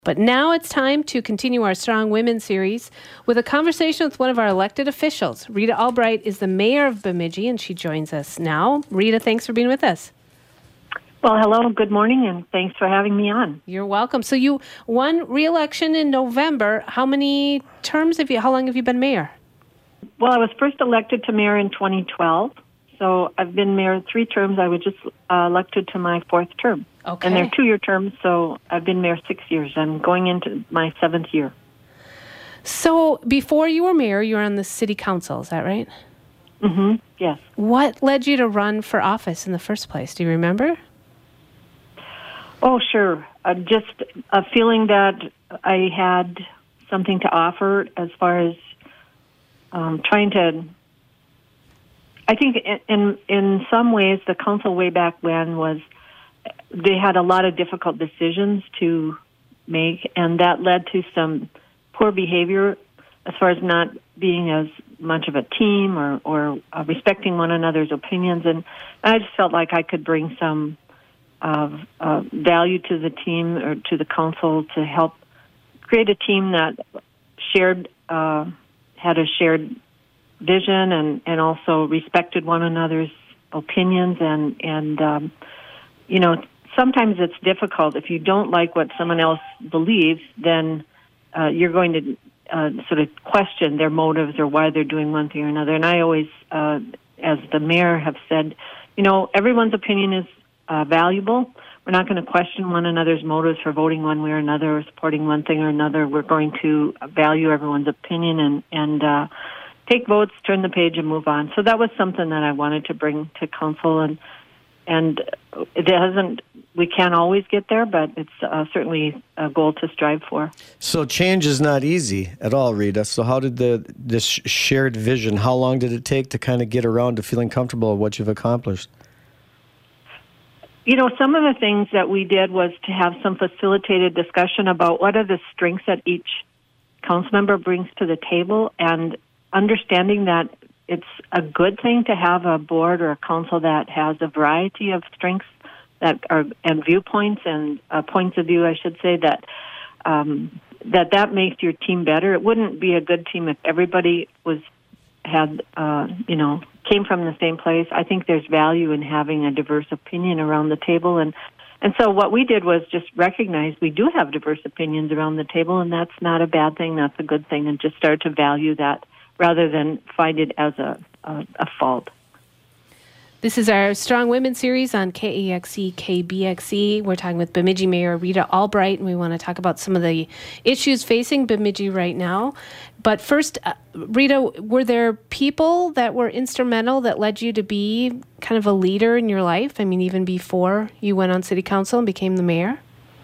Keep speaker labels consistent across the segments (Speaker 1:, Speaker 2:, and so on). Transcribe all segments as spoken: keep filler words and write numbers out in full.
Speaker 1: But now it's time to continue our Strong Women series with a conversation with one of our elected officials. Rita Albright is the mayor of Bemidji, and she joins us now. Rita, thanks for being with us.
Speaker 2: Well, hello, good morning, and thanks for having me on.
Speaker 1: You're welcome. So you won re-election in November. How many terms have you, how long have you been mayor?
Speaker 2: Well, I was first elected to mayor in twenty twelve, so I've been mayor three terms. I was just uh, elected to my fourth term.
Speaker 1: Okay.
Speaker 2: And they're two-year terms, so I've been mayor six years. I'm going into my seventh year.
Speaker 1: So before you were mayor, you were on the city council, is that right?
Speaker 2: Mm-hmm, yes.
Speaker 1: What led you to run for office in the first place? Do you remember?
Speaker 2: Oh, sure. Uh, just a feeling that I had something to offer as far as um, trying to... I think in, in in some ways the council way back when was... They had a lot of difficult decisions to make, and that led to some poor behavior as far as not being as much of a team or, or uh, respecting one another's opinions. And I just felt like I could bring some uh, uh, value to the team or to the council to help create a team that shared, uh, had a shared vision and, and also respected one another's opinions and, and um, you know, sometimes it's difficult. If you don't like what someone else believes, then uh, you're going to uh, sort of question their motives or why they're doing one thing or another. And I always, uh, as the mayor, have said, you know, everyone's opinion is uh, valuable. We're not going to question one another's motives for voting one way or another or supporting one thing or another. We're going to value everyone's opinion and, and uh, take votes, turn the page, and move on. So that was something that I wanted to bring to council, and And it hasn't, we can't always get there, but it's uh, certainly a goal to strive for.
Speaker 3: So change is not easy at all, Rita. So how did the this shared vision, how long did it take to kind of get around to feeling comfortable with what you've accomplished?
Speaker 2: You know, some of the things that we did was to have some facilitated discussion about what are the strengths that each council member brings to the table, and understanding that it's a good thing to have a board or a council that has a variety of strengths that are and viewpoints and uh, points of view, I should say, that um, that that makes your team better. It wouldn't be a good team if everybody was had uh, you know came from the same place. I think there's value in having a diverse opinion around the table, and and so what we did was just recognize we do have diverse opinions around the table, and that's not a bad thing. That's a good thing, and just start to value that, rather than find it as a, a, a fault.
Speaker 1: This is our Strong Women series on K A X E, K B X E. We're talking with Bemidji Mayor Rita Albright, and we want to talk about some of the issues facing Bemidji right now. But first, uh, Rita, were there people that were instrumental that led you to be kind of a leader in your life? I mean, even before you went on city council and became the mayor?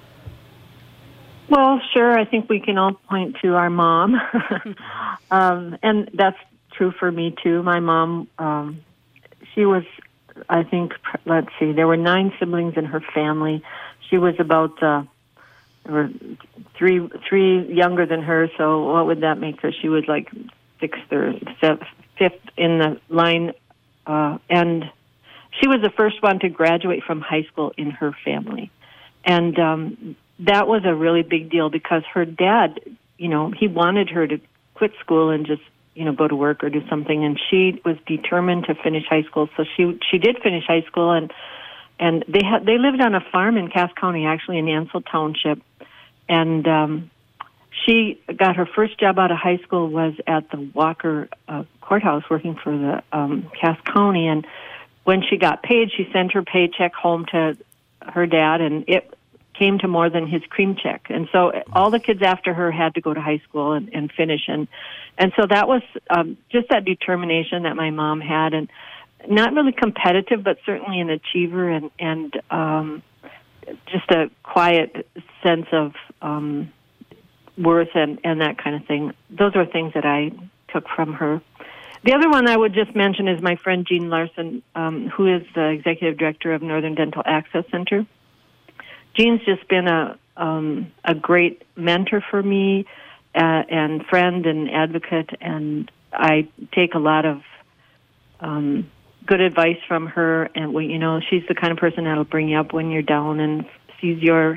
Speaker 2: Well, sure. I think we can all point to our mom. um, and that's true for me, too. My mom, um, she was, I think, let's see, there were nine siblings in her family. She was about, uh, there were three, three younger than her, so what would that make her? She was like sixth or seventh, fifth in the line. Uh, and she was the first one to graduate from high school in her family. And um that was a really big deal because her dad, you know, he wanted her to quit school and just, you know, go to work or do something. And she was determined to finish high school. So she she did finish high school, and and they had they lived on a farm in Cass County, actually in Ansel Township. And um, she got her first job out of high school was at the Walker uh, Courthouse, working for the um, Cass County. And when she got paid, she sent her paycheck home to her dad, and it came to more than his cream check. And so all the kids after her had to go to high school and, and finish. And, and so that was um, just that determination that my mom had, and not really competitive, but certainly an achiever, and, and um, just a quiet sense of um, worth and, and that kind of thing. Those are things that I took from her. The other one I would just mention is my friend Jean Larson, um, who is the executive director of Northern Dental Access Center. Jean's just been a um, a great mentor for me, uh, and friend and advocate, and I take a lot of um, good advice from her. And we, you know, she's the kind of person that'll bring you up when you're down and sees your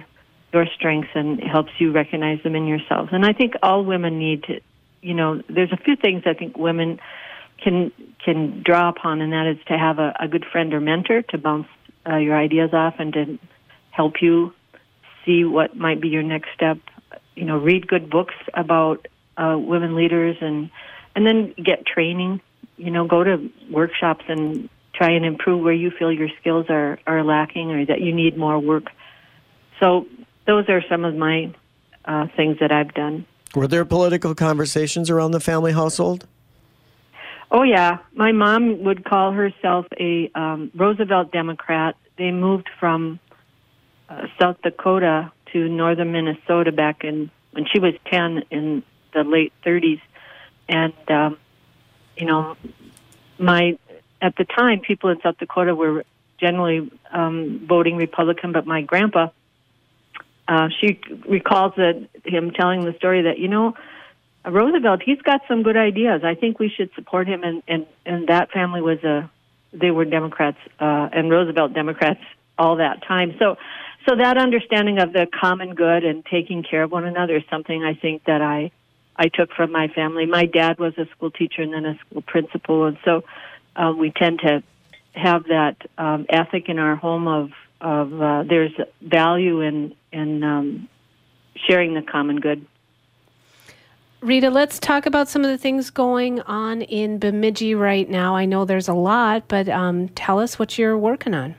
Speaker 2: your strengths and helps you recognize them in yourselves. And I think all women need to, you know, there's a few things I think women can can draw upon, and that is to have a, a good friend or mentor to bounce uh, your ideas off and to help you see what might be your next step. You know, read good books about uh, women leaders, and and then get training. You know, go to workshops and try and improve where you feel your skills are, are lacking or that you need more work. So those are some of my uh, things that I've done.
Speaker 3: Were there political conversations around the family household?
Speaker 2: Oh, yeah. My mom would call herself a um, Roosevelt Democrat. They moved from uh, South Dakota to northern Minnesota back in when she was ten in the late thirties. And, um, you know, my at the time, people in South Dakota were generally um, voting Republican, but my grandpa, uh, she recalls that him telling the story that, you know, Roosevelt, he's got some good ideas. I think we should support him. And, and, and that family was a, they were Democrats, uh, and Roosevelt Democrats all that time. So, so that understanding of the common good and taking care of one another is something I think that I, I took from my family. My dad was a school teacher and then a school principal. And so uh, we tend to have that um, ethic in our home of, of uh, there's value in, in um, sharing the common good.
Speaker 1: Rita, let's talk about some of the things going on in Bemidji right now. I know there's a lot, but um, tell us what you're working on.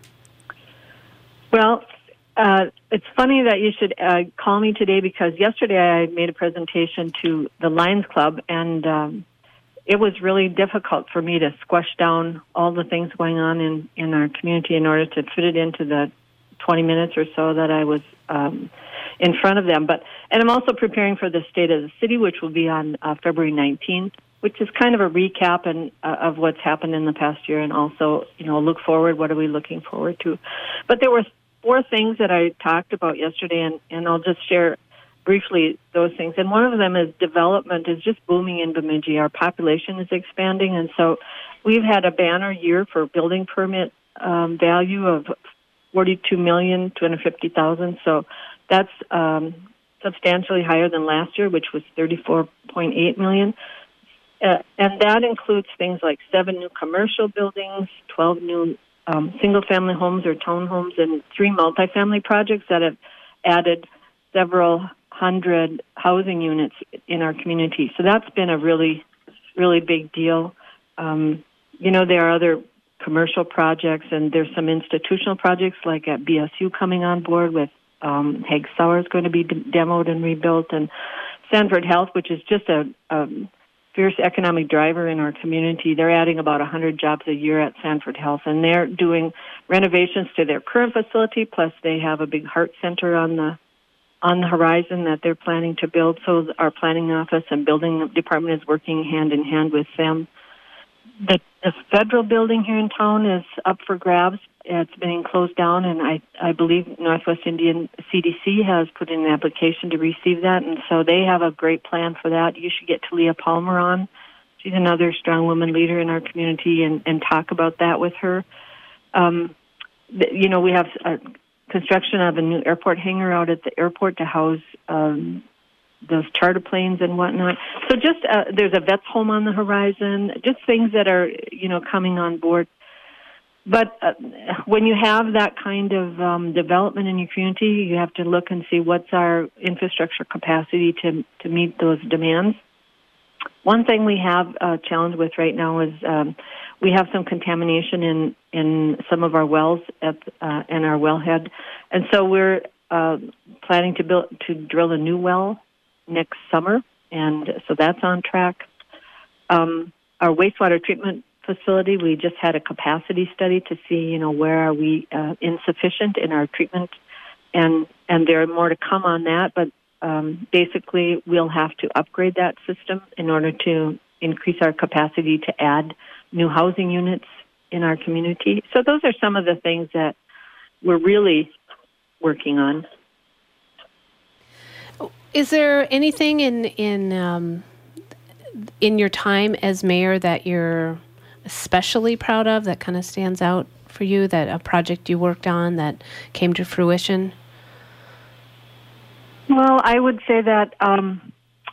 Speaker 2: Well, uh, it's funny that you should uh, call me today because yesterday I made a presentation to the Lions Club, and um, it was really difficult for me to squash down all the things going on in, in our community in order to fit it into the twenty minutes or so that I was um, in front of them. But and I'm also preparing for the State of the City, which will be on uh, February nineteenth, which is kind of a recap and uh, of what's happened in the past year, and also, you know, look forward. What are we looking forward to? But there were four things that I talked about yesterday, and, and I'll just share briefly those things. And one of them is development is just booming in Bemidji. Our population is expanding, and so we've had a banner year for building permit um, value of forty-two million two hundred fifty thousand. So that's um, substantially higher than last year, which was thirty-four point eight million. Uh, and that includes things like seven new commercial buildings, twelve new um, single-family homes or townhomes, and three multifamily projects that have added several hundred housing units in our community. So that's been a really, really big deal. Um, you know, there are other commercial projects, and there's some institutional projects like at B S U coming on board with um, Haig Sauer is going to be de- demoed and rebuilt, and Sanford Health, which is just a, a fierce economic driver in our community. They're adding about one hundred jobs a year at Sanford Health, and they're doing renovations to their current facility, plus they have a big heart center on the on the horizon that they're planning to build. So our planning office and building department is working hand in hand with them. The, the federal building here in town is up for grabs. It's being closed down, and I, I believe Northwest Indian C D C has put in an application to receive that, and so they have a great plan for that. You should get Talia Palmer on. She's another strong woman leader in our community, and, and talk about that with her. Um, you know, we have a construction of a new airport hangar out at the airport to house um, those charter planes and whatnot. So just uh, there's a vet's home on the horizon, just things that are, you know, coming on board. But uh, when you have that kind of um, development in your community, you have to look and see what's our infrastructure capacity to to meet those demands. One thing we have a challenge with right now is um, we have some contamination in, in some of our wells at uh, and our wellhead, and so we're uh, planning to build to drill a new well next summer, and so that's on track. Um, our wastewater treatment facility, we just had a capacity study to see, you know, where are we uh, insufficient in our treatment, and and there are more to come on that. But um, basically, we'll have to upgrade that system in order to increase our capacity to add new housing units in our community. So those are some of the things that we're really working on.
Speaker 1: Is there anything in in um, in your time as mayor that you're especially proud of, that kind of stands out for you, that a project you worked on that came to fruition?
Speaker 2: Well, I would say that um,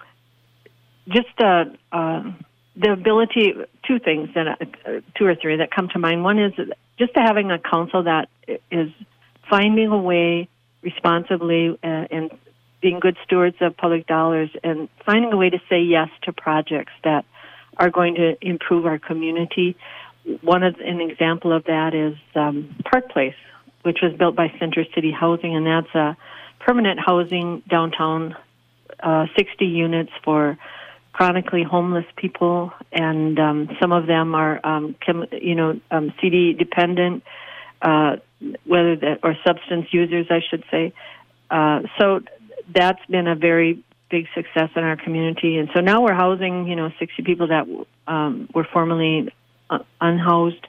Speaker 2: just uh, uh, the ability, two things, that uh, two or three that come to mind. One is just having a council that is finding a way responsibly uh, and being good stewards of public dollars and finding a way to say yes to projects that are going to improve our community. One of an example of that is um, Park Place, which was built by Center City Housing, and that's a permanent housing downtown, uh, sixty units for chronically homeless people, and um, some of them are, um, chem- you know, um, C D dependent, uh, whether that or substance users, I should say. Uh, so that's been a very big success in our community, and so now we're housing, you know, sixty people that um, were formerly uh, unhoused.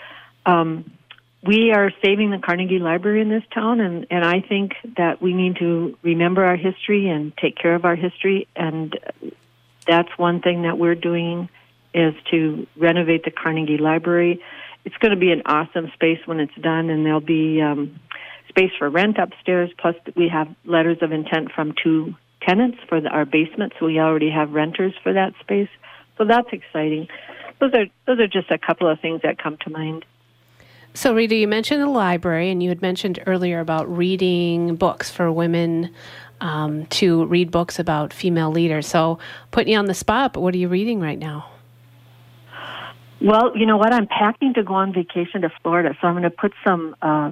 Speaker 2: Um, we are saving the Carnegie Library in this town, and, and I think that we need to remember our history and take care of our history, and that's one thing that we're doing is to renovate the Carnegie Library. It's going to be an awesome space when it's done, and there'll be um, space for rent upstairs, plus we have letters of intent from two tenants for the, our basement, so we already have renters for that space. So that's exciting. Those are those are just a couple of things that come to mind.
Speaker 1: So, Rita, you mentioned the library, and you had mentioned earlier about reading books for women um, to read books about female leaders. So, putting you on the spot, but what are you reading right now?
Speaker 2: Well, you know what? I'm packing to go on vacation to Florida, so I'm going to put some uh,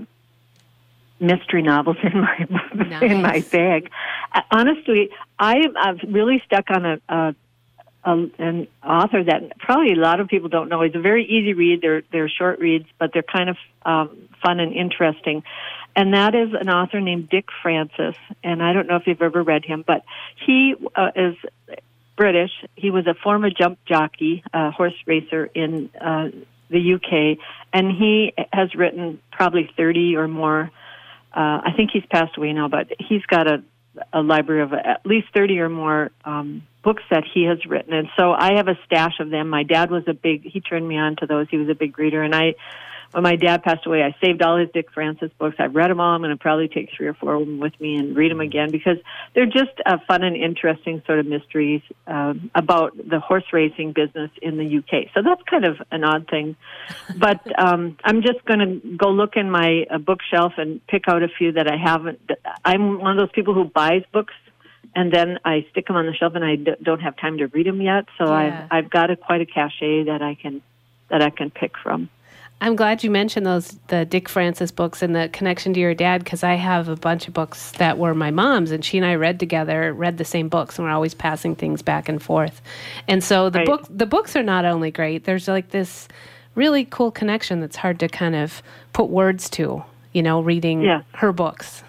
Speaker 2: mystery novels in my nice. in my bag. Uh, honestly, I, I've really stuck on a, a, a an author that probably a lot of people don't know. It's a very easy read. They're they're short reads, but they're kind of um, fun and interesting. And that is an author named Dick Francis. And I don't know if you've ever read him, but he uh, is British. He was a former jump jockey, a horse racer in uh, the U K, and he has written probably thirty or more. Uh, I think he's passed away now, but he's got a, a library of at least thirty or more um, books that he has written. And so I have a stash of them. My dad was a big, he turned me on to those. He was a big reader. And I, when my dad passed away, I saved all his Dick Francis books. I've read them all. I'm going to probably take three or four of them with me and read them again because they're just uh, fun and interesting sort of mysteries um, about the horse racing business in the U K. So that's kind of an odd thing. But um, I'm just going to go look in my uh, bookshelf and pick out a few that I haven't. I'm one of those people who buys books and then I stick them on the shelf and I d- don't have time to read them yet. So
Speaker 1: Yeah.
Speaker 2: I've I've got a, quite a cachet that I can that I can pick from.
Speaker 1: I'm glad you mentioned those, the Dick Francis books and the connection to your dad, because I have a bunch of books that were my mom's, and she and I read together, read the same books, and we're always passing things back and forth. And so the
Speaker 2: Right.
Speaker 1: book, the books are not only great, there's like this really cool connection that's hard to kind of put words to, you know, reading
Speaker 2: Yeah.
Speaker 1: her books.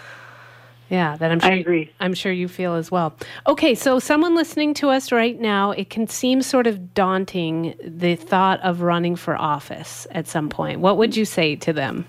Speaker 1: Yeah, that I'm sure
Speaker 2: I agree.
Speaker 1: I'm sure you feel as well. Okay, so someone listening to us right now, it can seem sort of daunting, the thought of running for office at some point. What would you say to them?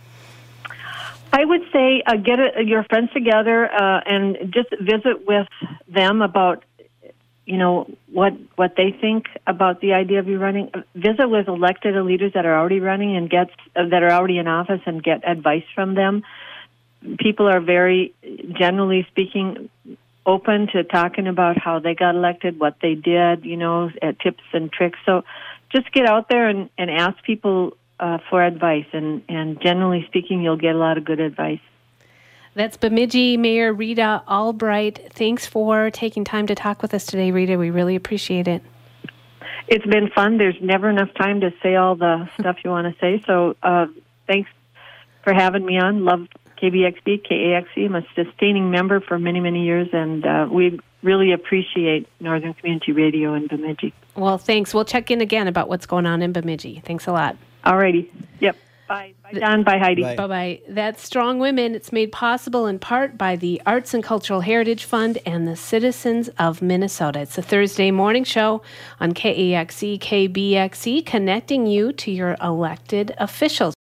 Speaker 2: I would say uh, get a, your friends together uh, and just visit with them about, you know, what what they think about the idea of you running. Visit with elected leaders that are already running and get uh, that are already in office and get advice from them. People are very, generally speaking, open to talking about how they got elected, what they did, you know, uh, tips and tricks. So just get out there and, and ask people uh, for advice. And, and generally speaking, you'll get a lot of good advice.
Speaker 1: That's Bemidji Mayor Rita Albright. Thanks for taking time to talk with us today, Rita. We really appreciate it.
Speaker 2: It's been fun. There's never enough time to say all the stuff you want to say. So uh, thanks for having me on. Love K B X B, K A X E. I'm a sustaining member for many, many years, and uh, we really appreciate Northern Community Radio in Bemidji.
Speaker 1: Well, thanks. We'll check in again about what's going on in Bemidji. Thanks a lot.
Speaker 2: All righty. Yep. Bye. Bye, Don. Bye, Heidi.
Speaker 3: Bye.
Speaker 1: Bye-bye. That's Strong Women. It's made possible in part by the Arts and Cultural Heritage Fund and the citizens of Minnesota. It's a Thursday morning show on K A X E, K B X E, connecting you to your elected officials.